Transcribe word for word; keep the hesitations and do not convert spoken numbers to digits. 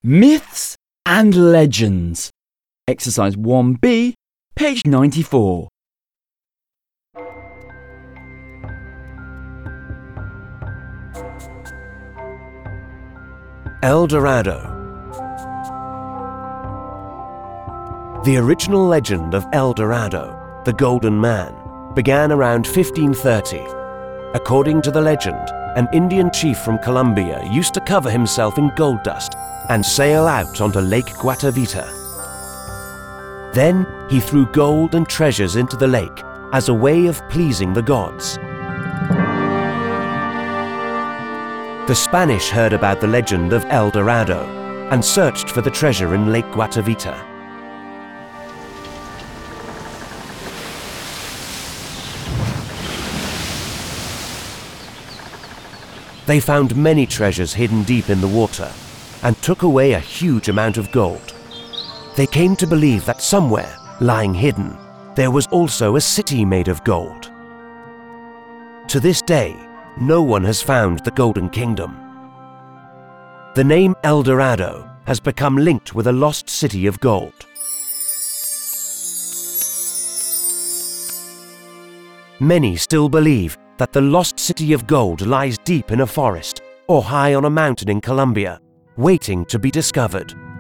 Myths and Legends. Exercise one B, page ninety-four. El Dorado. The original legend of El Dorado, the Golden Man, began around fifteen thirty. According to the legend, an Indian chief from Colombia used to cover himself in gold dust and sail out onto Lake Guatavita. Then he threw gold and treasures into the lake as a way of pleasing the gods. The Spanish heard about the legend of El Dorado and searched for the treasure in Lake Guatavita. They found many treasures hidden deep in the water and took away a huge amount of gold. They came to believe that somewhere, lying hidden, there was also a city made of gold. To this day, no one has found the Golden Kingdom. The name El Dorado has become linked with a lost city of gold. Many still believe that the lost city of gold lies deep in a forest or high on a mountain in Colombia, waiting to be discovered.